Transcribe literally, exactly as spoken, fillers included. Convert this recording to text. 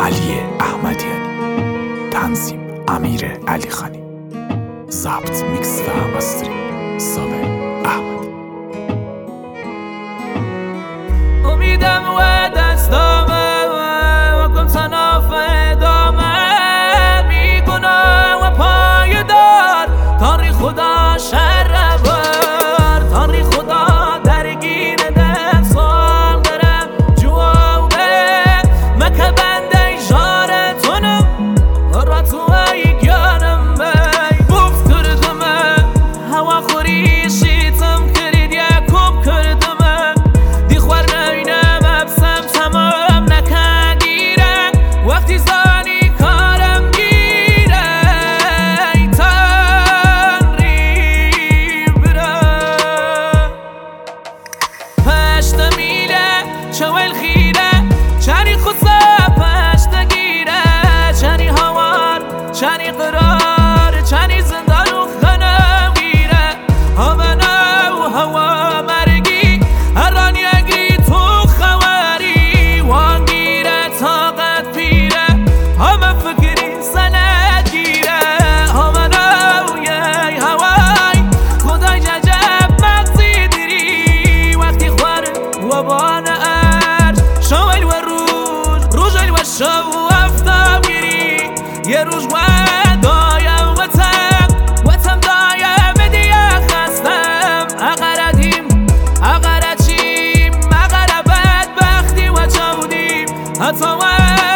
علی احمدیانی، تنظیم امیر علی خانی، ضبط میکس و مسترینگ صابر احمدی. امیدم و دستامه و کن تناف ادامه، بیگناه و پایدار تاری خدا شر بر، تاری خدا درگیر ده سال درم جوابه مکه بنده جارتونم را تو ای گیانم بی بوف کردمه هوا خوری شیطم کرید یکوب کردمه دی خوار نینم ابسم تمام نکندیره وقتی زانی کارم گیره ای تنری بره پشت میله چوال خیره چنی خصه پشت گیره چنی هوار چنی قرار چنی زندان و خنم گیره همنا و هوا مرگی هران یگی تو خواری وان گیره طاقت پیره همه فکری سند گیره همنا و یی هوای خدای ججب مغزی دیری وقتی خوار و بان ارج شوال و روز روزل و شب و افتاب گیری یه روز و دایم وطم وطم دایم دیگه خستم اقردیم اقرچیم اقربت بختی و چودیم حتی